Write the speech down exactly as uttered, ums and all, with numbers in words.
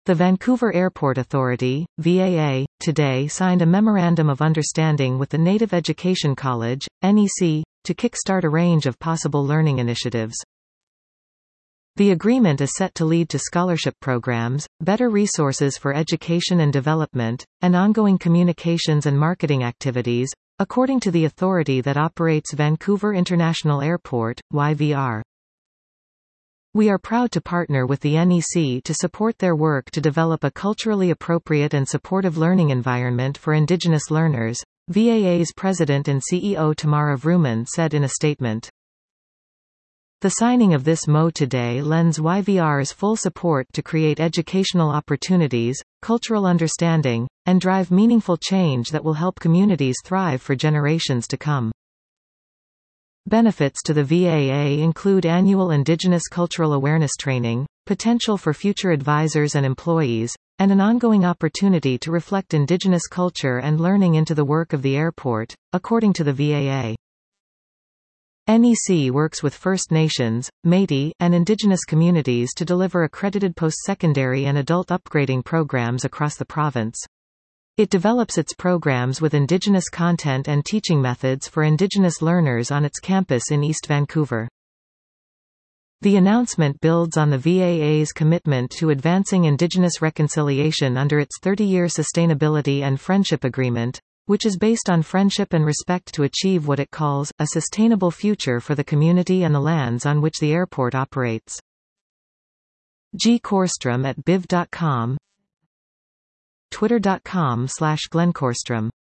The Vancouver Airport Authority, V A A, today signed a Memorandum of Understanding with the Native Education College, N E C, to kickstart a range of possible learning initiatives. The agreement is set to lead to scholarship programs, better resources for education and development, and ongoing communications and marketing activities, according to the authority that operates Vancouver International Airport, Y V R. We are proud to partner with the N E C to support their work to develop a culturally appropriate and supportive learning environment for Indigenous learners, V A A's President and C E O Tamara Vrooman said in a statement. The signing of this M O U today lends Y V R's full support to create educational opportunities, cultural understanding, and drive meaningful change that will help communities thrive for generations to come. Benefits to the V A A include annual Indigenous cultural awareness training, potential for future advisors and employees, and an ongoing opportunity to reflect Indigenous culture and learning into the work of the airport, according to the V A A. N E C works with First Nations, Métis, and Indigenous communities to deliver accredited post-secondary and adult upgrading programs across the province. It develops its programs with Indigenous content and teaching methods for Indigenous learners on its campus in East Vancouver. The announcement builds on the V A A's commitment to advancing Indigenous reconciliation under its thirty-year Sustainability and Friendship Agreement, which is based on friendship and respect to achieve what it calls a sustainable future for the community and the lands on which the airport operates. G. Korstrom at biv dot com, twitter dot com slash Glenn Korstrom.